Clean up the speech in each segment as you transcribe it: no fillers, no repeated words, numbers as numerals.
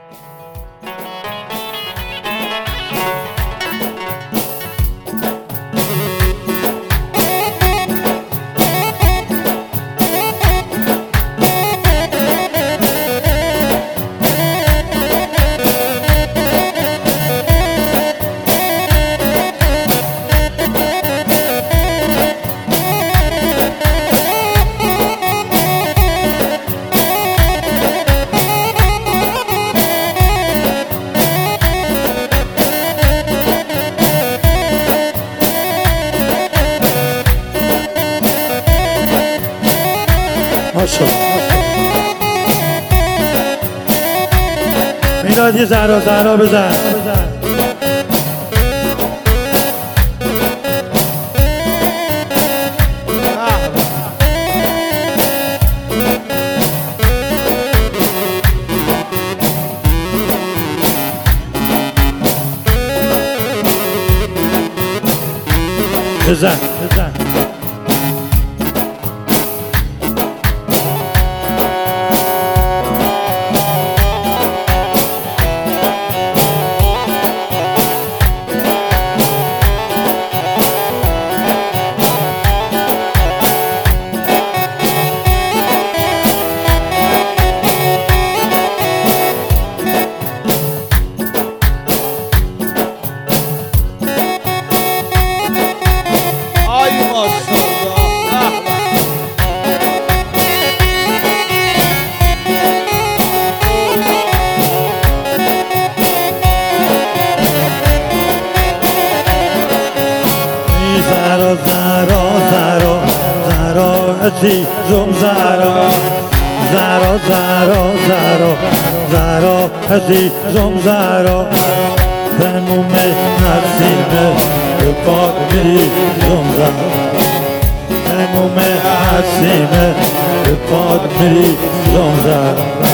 میلاد یه زهرا بزن. بزن عزیزم زهرا عزیزم زهرا تموم حسینه به پاد میریزم زهرا تموم حسینه به پاد میریزم زهرا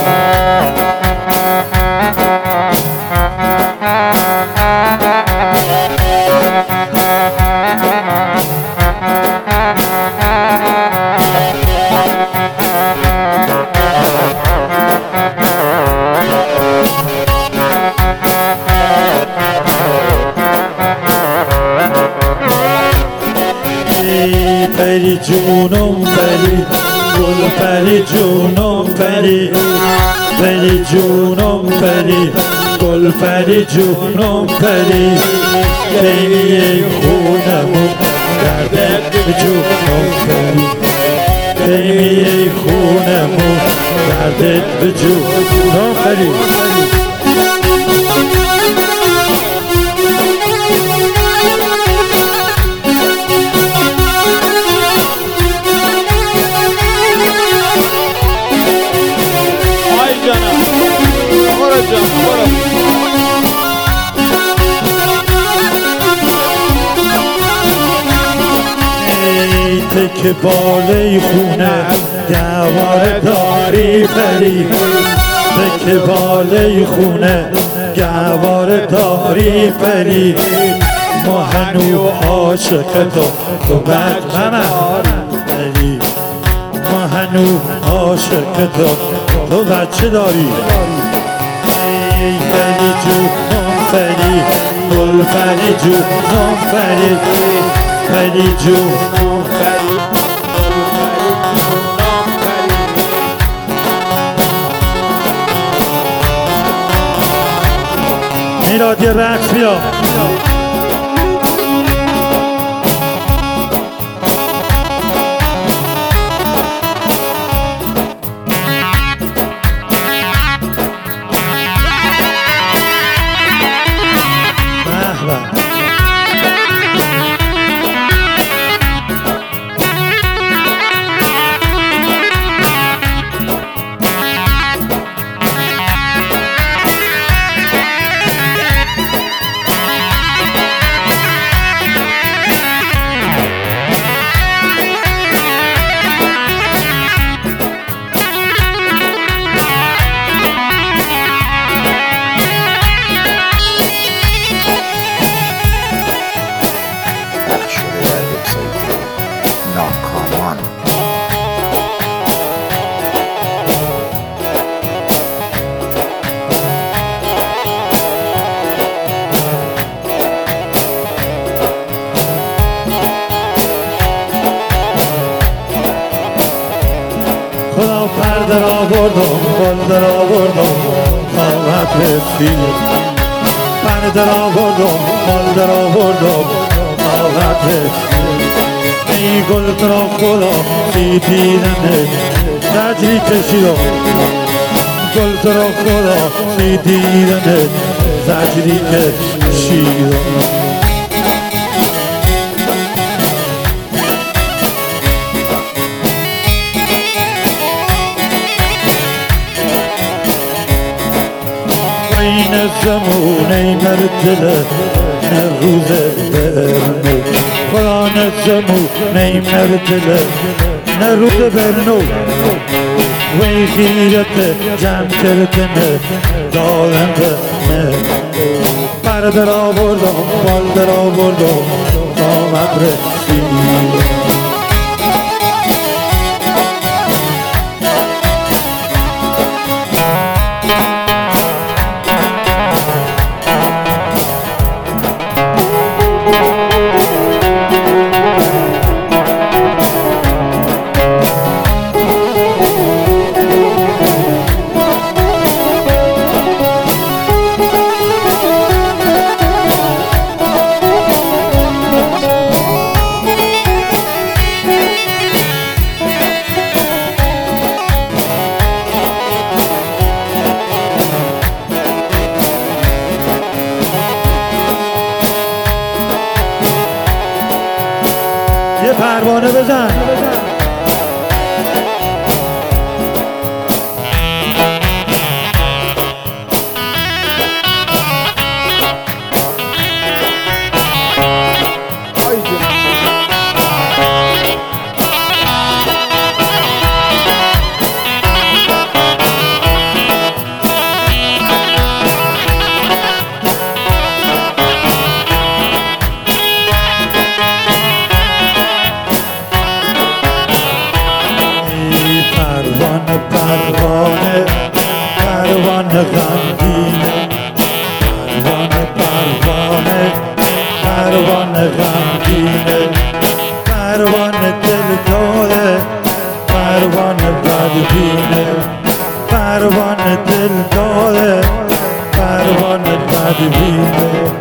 پری جونم پری گل پری جونم پری پری جونم پری گل پری جونم پری خیلی خونمون دردت به جونم پری خیلی خونمون دردت به جونم پری که باله خونه گواره داری پری که باله خونه گواره داری پری ما هنو عاشق تو بد پری ما هنو عاشق تو بچه داری پری جونم پری گل پری جونم پری پری جونم پری میلاد یه رقص بیا آوردم بال در آوردم طاقت رسید من در آوردم بال در آوردم طاقت رسید ای گل ترا خدا دیدنه زجری کشیدم گل ترا خدا دیدنه زجری کشیدم این زمونه مردله نه روز برنو خدا نه زمونه مردله نه روز برنو وی غیرت جمع کردنه دارنده نه بردر آوردم بال در آوردم دامت رسید یه پروانه بزن پروانه پروانه غمگینه پروانه پروانه پروانه غمگینه پروانه دل داره پروانه بدبینه پروانه دل داره پروانه بدبینه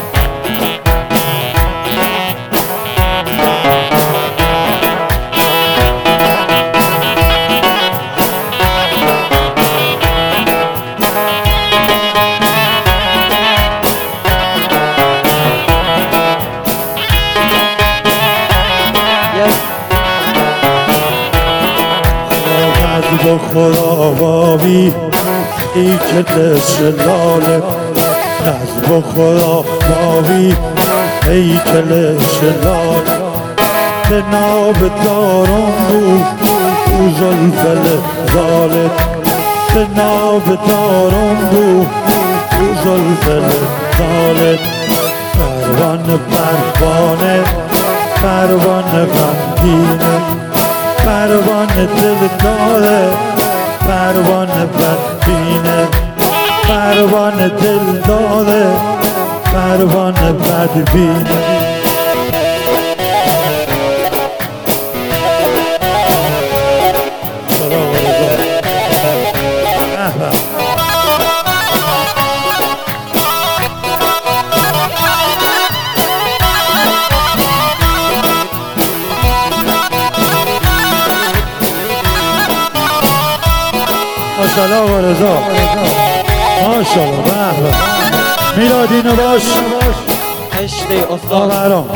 با خدا بابی ای که دست لاله نزد با خدا بابی ای که دست لاله به ناب دارم بود او زلفل زالت به ناب دارم بود او زلفل زالت پروانه پروانه پروانه غمگینه پروانه دل داره پروانه بدبینه پروانه دل داره پروانه بدبینه ماشاءالله آقا رضا ماشاءالله به به میلادینو باش عشق استاد آورام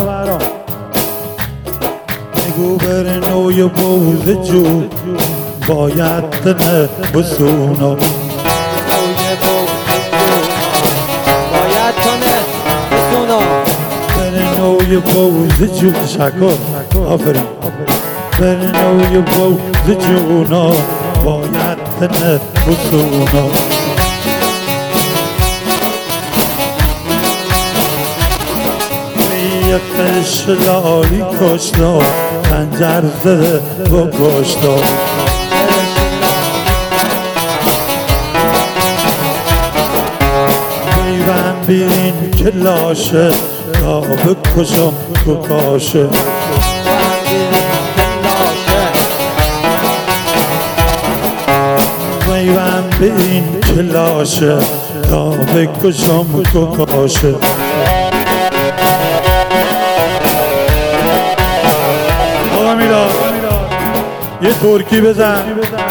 میگو بر نوی بوز جو باید تنه بسونا باید تنه بسونا بر نوی بوز جو تشکر آفرین بر نوی بوز جونا باید تنه بسونا یک قشلالی کشتا پنجر زده با گشتا میبن بیرین که لاشه تا بکشم تو کاشه به این کلاشه تا بکشم کاشه آقا میلاد یه ترکی بزن